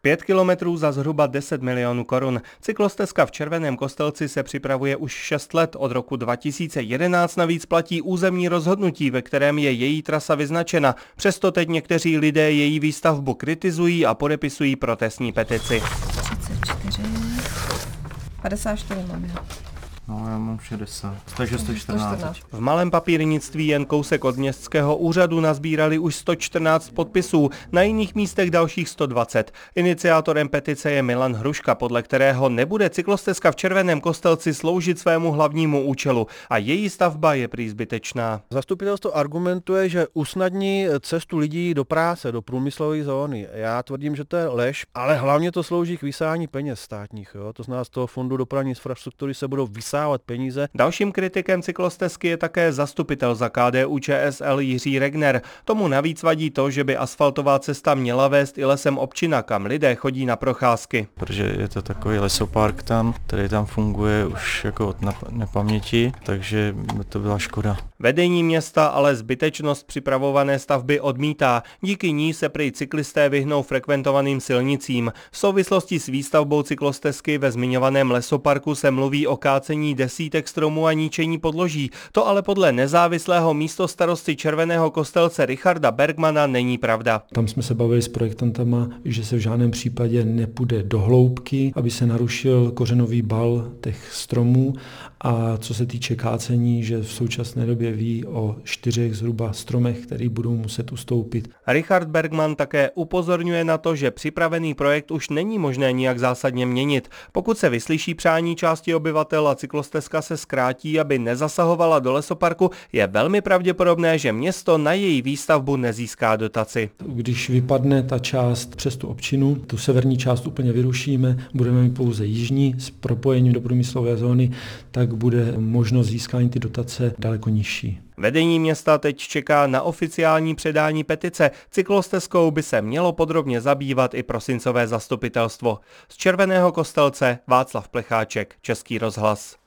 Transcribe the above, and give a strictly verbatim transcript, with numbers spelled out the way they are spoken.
Pět kilometrů za zhruba deset milionů korun. Cyklostezka v Červeném Kostelci se připravuje už šest let. Od roku dva tisíce jedenáct navíc platí územní rozhodnutí, ve kterém je její trasa vyznačena. Přesto teď někteří lidé její výstavbu kritizují a podepisují protestní petici. třicet čtyři, padesát čtyři mám já. No, já mám šedesát, takže sto čtrnáct. V malém papírnictví jen kousek od městského úřadu nazbírali už sto čtrnáct podpisů, na jiných místech dalších sto dvacet. Iniciátorem petice je Milan Hruška, podle kterého nebude cyklostezka v Červeném Kostelci sloužit svému hlavnímu účelu a její stavba je prý zbytečná. Zastupitelstvo argumentuje, že usnadní cestu lidí do práce, do průmyslové zóny. Já tvrdím, že to je lež, ale hlavně to slouží k vysávání peněz státních. Jo? To znamená, z toho fondu dopravní infrastruktury se budou vysávat peníze. Dalším kritikem cyklostezky je také zastupitel za K D U Č S L Jiří Regner. Tomu navíc vadí to, že by asfaltová cesta měla vést i lesem Občina, kam lidé chodí na procházky. Protože je to takový lesopark tam, který tam funguje už jako od nepaměti, takže by to byla škoda. Vedení města ale zbytečnost připravované stavby odmítá. Díky ní se prý cyklisté vyhnou frekventovaným silnicím. V souvislosti s výstavbou cyklostezky ve zmiňovaném lesoparku se mluví o kácení desítek stromů a ničení podloží. To ale podle nezávislého místostarosty Červeného Kostelce Richarda Bergmana není pravda. Tam jsme se bavili s projektantama, že se v žádném případě nepůjde do hloubky, aby se narušil kořenový bal těch stromů, a co se týče kácení, že v současné době ví o čtyřech zhruba stromech, který budou muset ustoupit. Richard Bergman také upozorňuje na to, že připravený projekt už není možné nijak zásadně měnit. Pokud se vyslyší přání části obyvatel a cyklostezka se zkrátí, aby nezasahovala do lesoparku, je velmi pravděpodobné, že město na její výstavbu nezíská dotaci. Když vypadne ta část přes tu Občinu, tu severní část úplně vyrušíme, budeme mít pouze jižní s propojením do průmyslové zóny, tak bude možnost získání ty dotace daleko nižší. Vedení města teď čeká na oficiální předání petice. Cyklostezkou by se mělo podrobně zabývat i prosincové zastupitelstvo. Z Červeného Kostelce Václav Plecháček, Český rozhlas.